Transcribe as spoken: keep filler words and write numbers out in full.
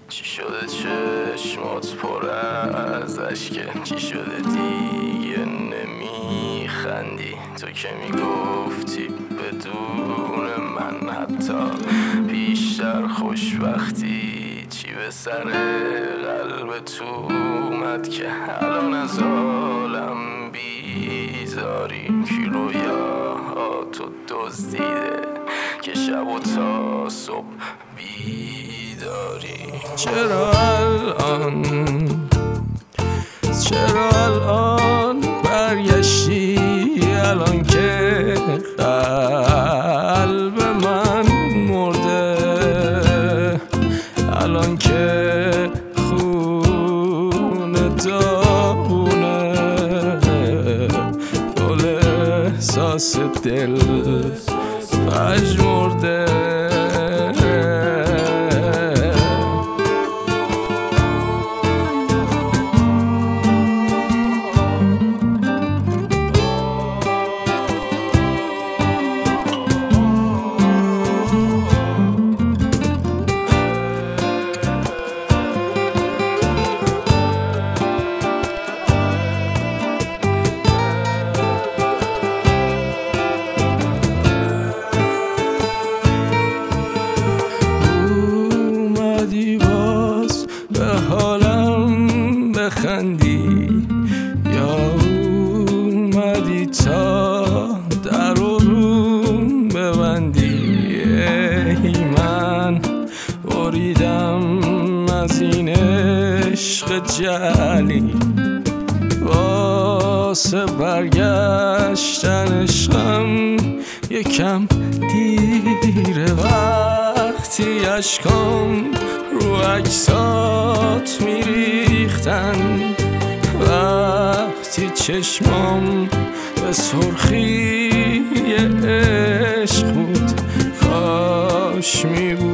چی شده چشمات پر از اشکه؟ چی شده دیگه نمیخندی؟ تو که میگفتی بدون من حتی بیشتر خوشبختی. چی به سر قلب تو اومد که الان از عالم بیزاری؟ کی رویاهاتو دزدیده که شب و تا صبح بیداری؟ چرا الان چرا الان برگشتی؟ الان که قلب من مرده، الان که خون داغونه، دل احساس دل پژمرده. حالم بخندی یا اومدی تا در رو روم ببندی؟ ای من بریدم از این عشق جعلی، واسه برگشتن عشقم یکم دیره. وقتی اشکام رو عکسات میریختن، وقتی چشمام به سرخی عشق بود، کاش میبود